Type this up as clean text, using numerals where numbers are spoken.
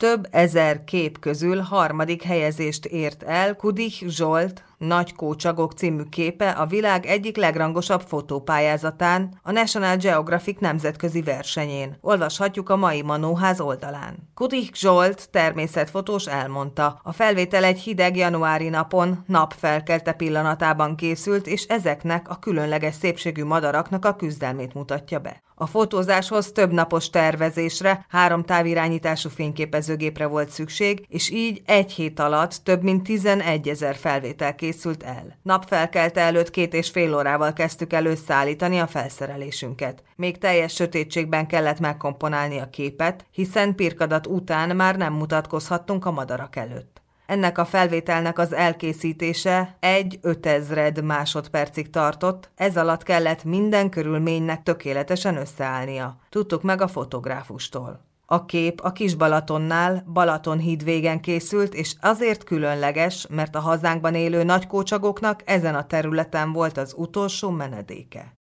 Több ezer kép közül harmadik helyezést ért el Kudich Zsolt Nagy kócsagok című képe a világ egyik legrangosabb fotópályázatán, a National Geographic nemzetközi versenyén. Olvashatjuk a Mai Manóház oldalán. Kudich Zsolt természetfotós elmondta, a felvétel egy hideg januári napon, napfelkelte pillanatában készült, és ezeknek a különleges szépségű madaraknak a küzdelmét mutatja be. A fotózáshoz több napos tervezésre, 3 távirányítású fényképezőgépre volt szükség, és így egy hét alatt több mint 11 000 felvétel készült el. Napfelkelte előtt 2,5 órával kezdtük el összeállítani a felszerelésünket. Még teljes sötétségben kellett megkomponálni a képet, hiszen pirkadat után már nem mutatkozhattunk a madarak előtt. Ennek a felvételnek az elkészítése 1/5000 másodpercig tartott, ez alatt kellett minden körülménynek tökéletesen összeállnia. Tudtuk meg a fotográfustól. A kép a Kis-Balatonnál, Balatonhídvégen készült, és azért különleges, mert a hazánkban élő nagykócsagoknak ezen a területen volt az utolsó menedéke.